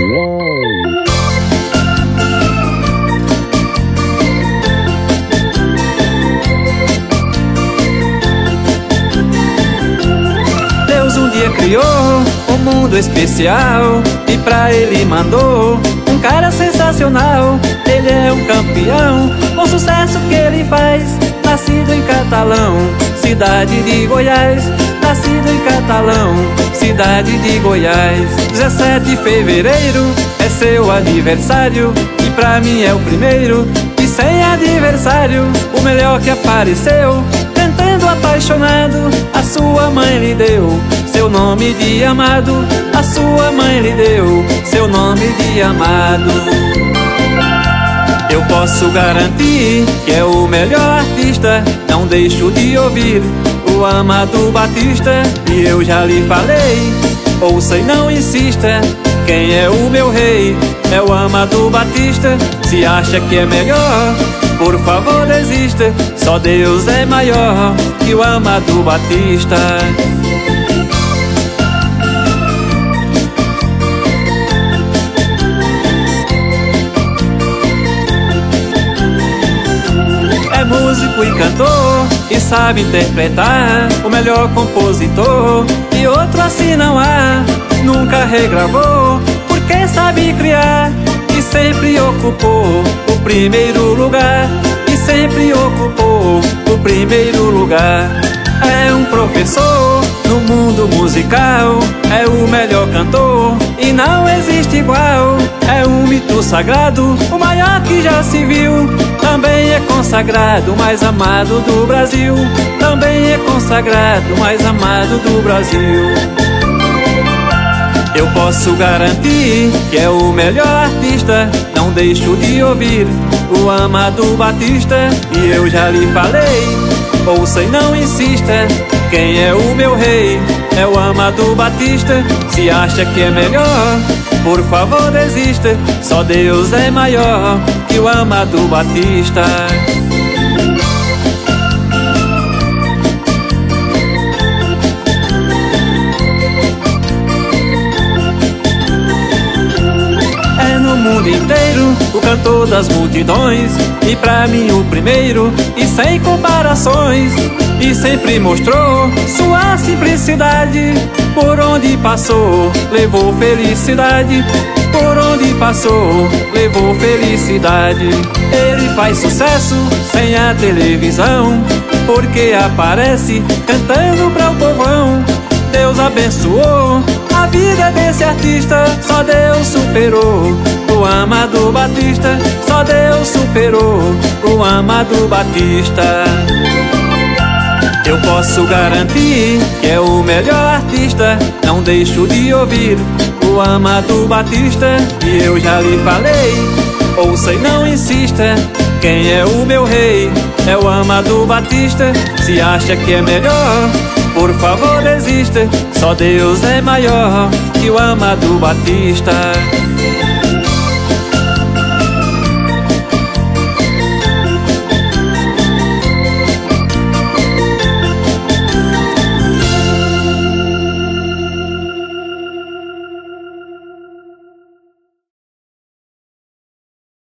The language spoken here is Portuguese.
Deus um dia criou um mundo especial e pra ele mandou um cara sensacional. Ele é um campeão, com sucesso que ele faz. Nascido em Catalão, cidade de Goiás. Nascido em Catalão, cidade de Goiás. 17 de fevereiro é seu aniversário e pra mim é o primeiro e sem adversário. O melhor que apareceu, cantando apaixonado. A sua mãe lhe deu seu nome de amado. A sua mãe lhe deu seu nome de amado. Eu posso garantir que é o melhor artista. Não deixo de ouvir o Amado Batista. E eu já lhe falei, ouça e não insista. Quem é o meu rei é o Amado Batista. Se acha que é melhor, por favor desista. Só Deus é maior que o Amado Batista. É músico e cantor e sabe interpretar, o melhor compositor, e outro assim não há. Nunca regravou, porque sabe criar, e sempre ocupou o primeiro lugar. E sempre ocupou o primeiro lugar. É um professor no mundo musical, é o melhor cantor e não existe igual. É um mito sagrado, o maior que já se viu. Também é consagrado, o mais amado do Brasil. Também é consagrado, o mais amado do Brasil. Eu posso garantir que é o melhor artista. Não deixo de ouvir o Amado Batista. E eu já lhe falei, ouça e não insista. Quem é o meu rei é o Amado Batista. Se acha que é melhor, por favor desista. Só Deus é maior que o Amado Batista. Mundo inteiro, o cantor das multidões, e pra mim o primeiro, e sem comparações. E sempre mostrou sua simplicidade. Por onde passou, levou felicidade. Por onde passou, levou felicidade. Ele faz sucesso sem a televisão, porque aparece cantando pra o povão. Deus abençoou a vida desse artista. Só Deus superou o Amado Batista. Só Deus superou o Amado Batista. Eu posso garantir que é o melhor artista. Não deixo de ouvir o Amado Batista. E eu já lhe falei, ouça e não insista. Quem é o meu rei é o Amado Batista. Se acha que é melhor, por favor desista. Só Deus é maior que o Amado Batista.